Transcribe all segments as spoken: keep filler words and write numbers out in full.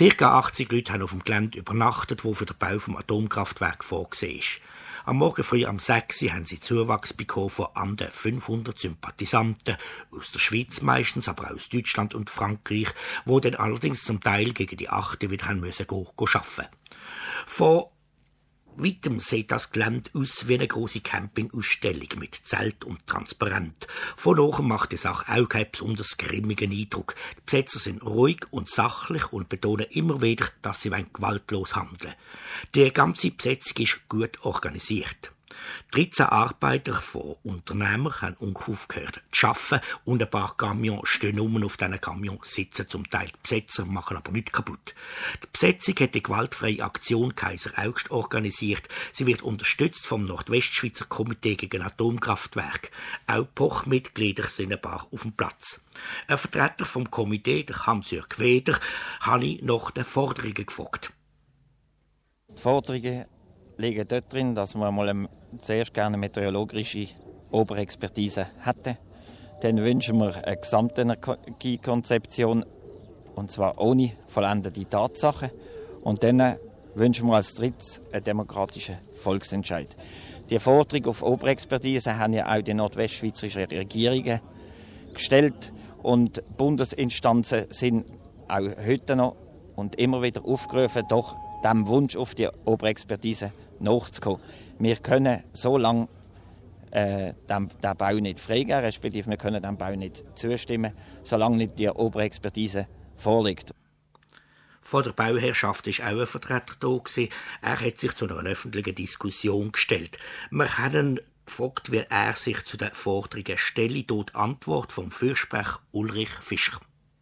Circa achtzig Leute haben auf dem Gelände übernachtet, wo für den Bau vom Atomkraftwerk vorgesehen ist. Am Morgen früh am sechs Uhr haben sie Zuwachs bekommen von an den fünfhundert Sympathisanten, aus der Schweiz meistens, aber auch aus Deutschland und Frankreich, wo dann allerdings zum Teil gegen die acht Uhr wieder haben müssen gehen, gehen arbeiten. Von weitem sieht das Gelände aus wie eine grosse Campingausstellung mit Zelt und Transparent. Von oben macht die Sache auch keinen besonders grimmigen Eindruck. Die Besetzer sind ruhig und sachlich und betonen immer wieder, dass sie gewaltlos handeln. Die ganze Besetzung ist gut organisiert. dreizehn Arbeiter von Unternehmern haben ungefähr aufgehört zu arbeiten und ein paar Camions stehen rum auf diesen Camions, sitzen zum Teil die Besetzer, machen aber nichts kaputt. Die Besetzung hat die gewaltfreie Aktion Kaiser Augst organisiert. Sie wird unterstützt vom Nordwestschweizer Komitee gegen Atomkraftwerke. Auch Poch-Mitglieder sind ein paar auf dem Platz. Ein Vertreter vom Komitee, der Hans-Jörg Weder, habe ich nach den Forderungen gefragt. Die Forderungen liegen dort drin, dass wir mal zuerst gerne eine meteorologische Oberexpertise hätten. Dann wünschen wir eine Gesamtenergiekonzeption, und zwar ohne vollendete Tatsachen. Und dann wünschen wir als drittes einen demokratischen Volksentscheid. Die Forderung auf Oberexpertise haben ja auch die nordwestschweizerischen Regierungen gestellt. Und Bundesinstanzen sind auch heute noch und immer wieder aufgerufen, doch dem Wunsch auf die Oberexpertise nachzukommen. Wir können so lange äh, dem, dem Bau nicht freigeben, respektive wir können dem Bau nicht zustimmen, solange nicht die Oberexpertise vorliegt. Vor der Bauherrschaft war auch ein Vertreter da. Er hat sich zu einer öffentlichen Diskussion gestellt. Wir haben gefragt, wie er sich zu den Forderungen stelle. Dort die Antwort vom Fürsprecher Ulrich Fischer.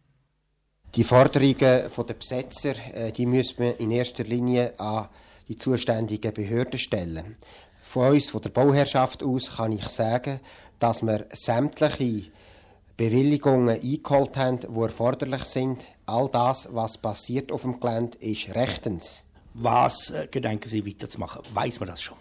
Die Forderungen der Besetzer, die müssen wir in erster Linie an die zuständigen Behörden stellen. Von uns, von der Bauherrschaft aus, kann ich sagen, dass wir sämtliche Bewilligungen eingeholt haben, die erforderlich sind. All das, was passiert auf dem Gelände, ist rechtens. Was äh, gedenken Sie weiterzumachen? Weiss man das schon?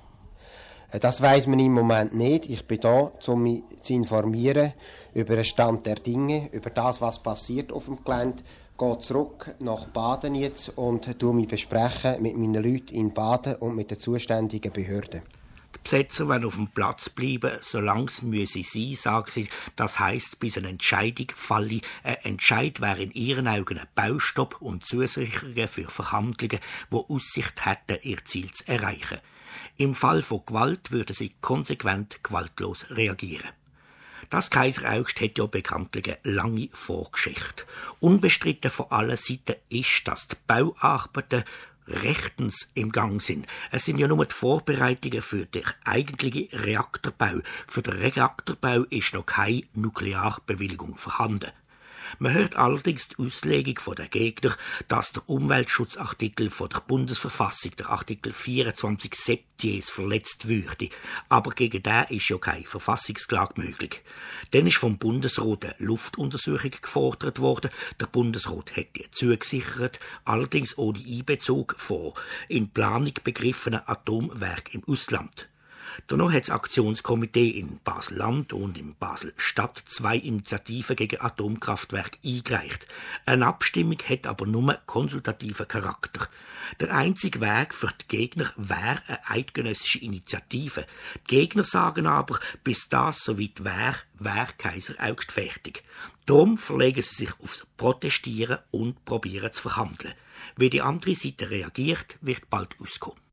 Das weiss man im Moment nicht. Ich bin da, um mich zu informieren über den Stand der Dinge, über das, was passiert auf dem Gelände. Ich gehe zurück nach Baden jetzt und tue mich besprechen mit meinen Leuten in Baden und mit den zuständigen Behörden. Die Besetzer wollen auf dem Platz bleiben, solange es müsse sein, sagen sie. Das heisst, bis eine Entscheidung falle. Ein Entscheid wäre in ihren Augen ein Baustopp und Zusicherungen für Verhandlungen, die Aussicht hätten, ihr Ziel zu erreichen. Im Fall von Gewalt würden sie konsequent gewaltlos reagieren. Das Kaiser Augst hat ja bekanntlich eine lange Vorgeschichte. Unbestritten von allen Seiten ist, dass die Bauarbeiten rechtens im Gang sind. Es sind ja nur die Vorbereitungen für den eigentlichen Reaktorbau. Für den Reaktorbau ist noch keine Nuklearbewilligung vorhanden. Man hört allerdings die Auslegung der Gegner, dass der Umweltschutzartikel von der Bundesverfassung, der Artikel vierundzwanzig Septies, verletzt würde. Aber gegen den ist ja keine Verfassungsklage möglich. Dann ist vom Bundesrat eine Luftuntersuchung gefordert worden. Der Bundesrat hat die zugesichert, allerdings ohne Einbezug von in Planung begriffenen Atomwerken im Ausland. Danach hat das Aktionskomitee in Basel-Land und in Basel-Stadt zwei Initiativen gegen Atomkraftwerke eingereicht. Eine Abstimmung hat aber nur konsultativen Charakter. Der einzige Weg für die Gegner wäre eine eidgenössische Initiative. Die Gegner sagen aber, bis das soweit wäre, wäre Kaiser Augst fertig. Darum verlegen sie sich aufs Protestieren und probieren zu verhandeln. Wie die andere Seite reagiert, wird bald auskommen.